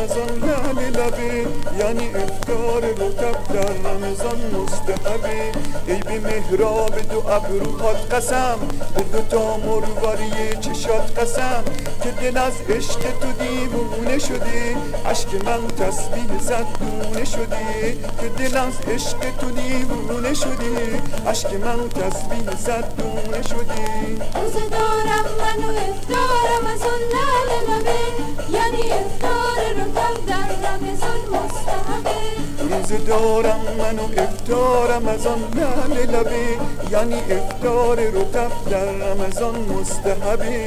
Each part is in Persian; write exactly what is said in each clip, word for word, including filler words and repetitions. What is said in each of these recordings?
رمضان لعل لبه، یعنی افطار رطب در رمضان مستحبه. ای به محراب دو ابروهات قسم، به دو تا مرواری چشات قسم، که دل از عشق تو دیوونه شده، عشق من تسبیح صد گونه شده. که دل از عشق تو دیوونه شده، عشق من تسبیح صد گونه شده. روزه دارم من و افطارم از اون لعل لبه، یعنی افطار رطب در رمضان مستحبه. روزه دارم من و افطارم از آن لعل لبه، یعنی افطار رطب در رمضان مستحبه.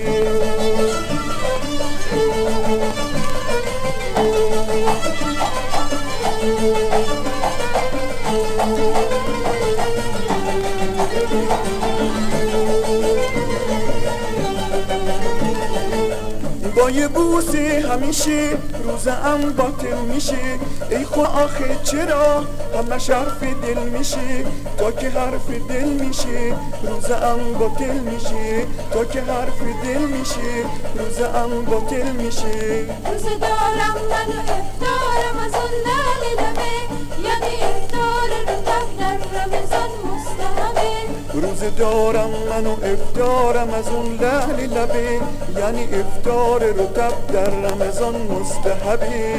با یه بوسه همیشه روزم باطل میشه. ای خدا آخه چرا همش حرف دل میشه؟ تا که حرف دل میشه روزم باطل میشه. تا که حرف دل میشه روزم باطل میشه. روزه دارم من و افطارم از اون لعل لبه، یعنی افطار رطب در رمضان مستحبه. روزه دارم من و افطارم از اون لعل لبه، یعنی افطار رطب در رمضان مستحبه.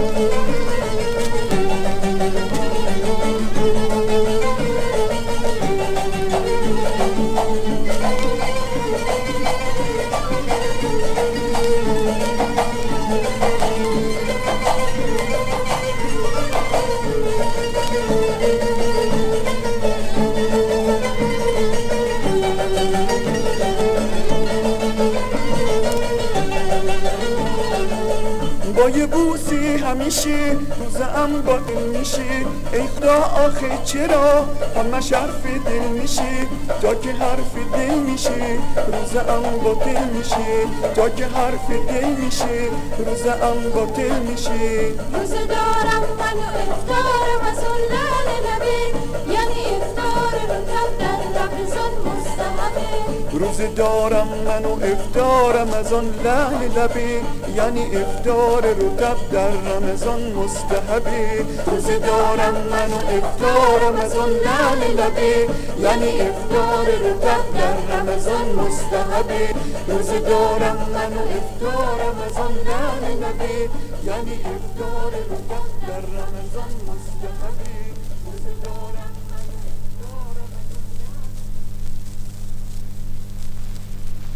با یه بوسی همیشه روزم باطل میشه. ای خدا آخه چرا همش حرف دل میشه؟ تا که حرف دل میشه روزم باطل میشه. تا که حرف دل میشه روزم باطل میشه. روزه دارم من و افطارم از اون لعل لبه، یعنی افطار رطب در رمضان مستحبه. روزه دارم من و افطارم از آن لعل لبه، یعنی افطار رطب در رمضان مستحبه. روزه دارم من و افطارم از آن لعل لبه، یعنی افطار رطب در رمضان مستحبه. روزه دارم من و افطارم از آن لعل لبه، یعنی افطار رطب در رمضان مستحبه. روزه دارم